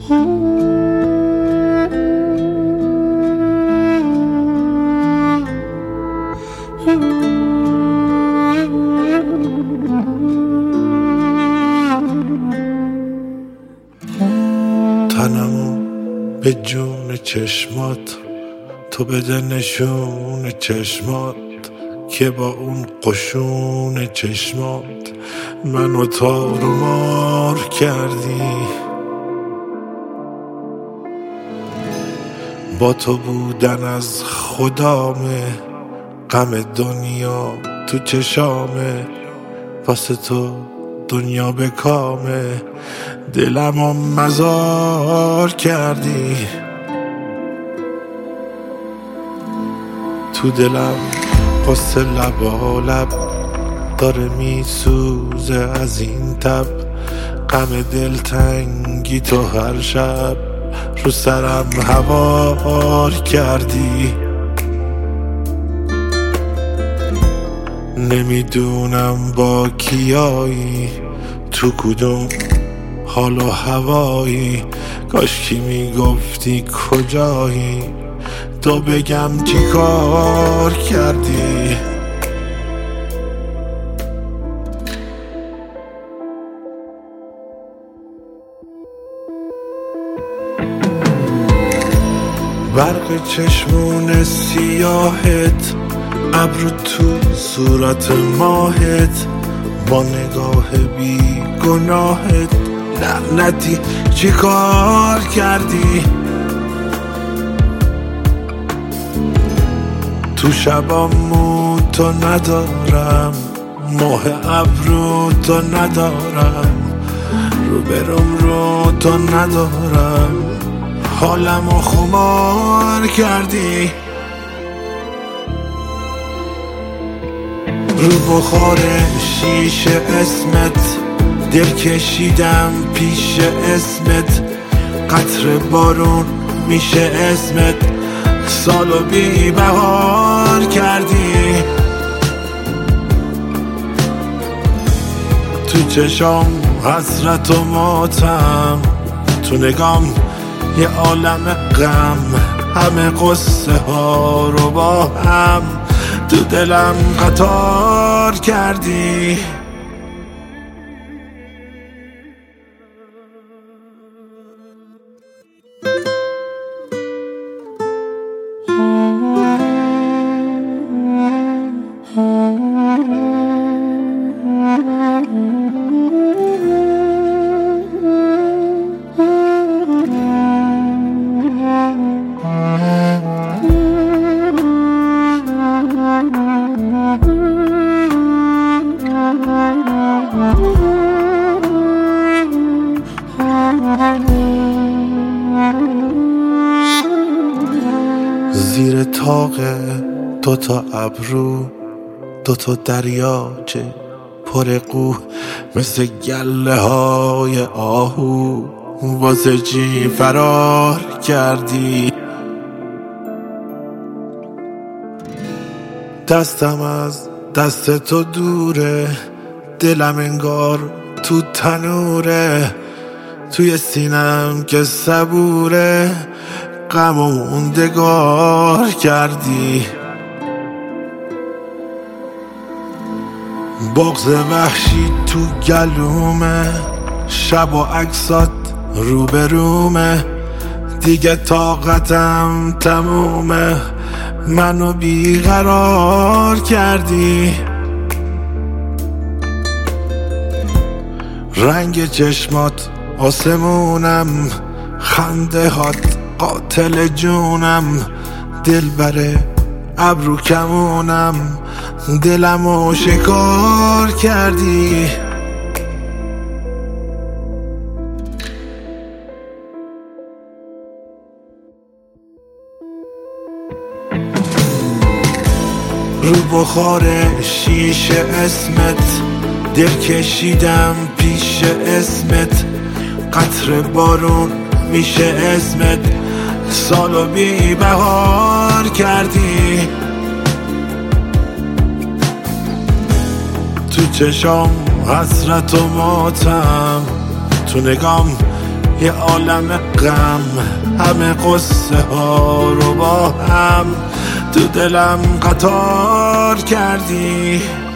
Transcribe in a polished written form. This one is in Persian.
تنمو به جون چشمات تو بده نشون چشمات که با اون قشون چشمات منو تار و مار کردی. با تو بودن از خدامه، غم دنیا تو چشامه، واسه تو دنیا به کامه، دلمو مزار کردی. تو دلم قصه لبالب داره میسوزه از این تب، غم دلتنگی تو هر شب رو سرم هوار کردی. نمیدونم با کیایی، تو کدوم حال و هوایی، کاشکی میگفتی کجایی تو بگم چی کار کردی. برق چشمون سیاهت، ابرو تو صورت ماهت، با نگاه بی گناهت لعنتی چی کار کردی. تو شبامو تو ندارم، ماه ابرو تو ندارم، رو برم رو تو ندارم، حالمو خمار کردی. رو بخار شیشه اسمت دل کشیدم پیش اسمت، قطر بارون میشه اسمت، سالو بی بهار کردی. تو چشام حسرت و ماتم، تو نگام یه عالم غم، همه قصه ها رو با هم تو دلم قطار کردی. زیر طاق دوتا ابرو دوتا دریاچه پر قو، مثل گله های آهو واسه چی فرار کردی. دستم از دست تو دوره، دلم انگار تو تنوره، توی سینم که صبوره، غم و موندگار کردی. بغض وحشی تو گلومه، شب و عکسات روبرومه، دیگه طاقتم تمومه، منو بیقرار کردی. رنگ چشمات آسمونم، خنده هات قاتل جونم، دل بره ابرو کمونم، دلمو شکار کردی. رو بخار شیشه اسمت دل کشیدم پیش اسمت، قطر بارون میشه اسمت، سالو بی بهار کردی. تو چشام حسرت و ماتم، تو نگام یه عالم غم، همه قصه ها رو با هم تو دلم قطار کردی.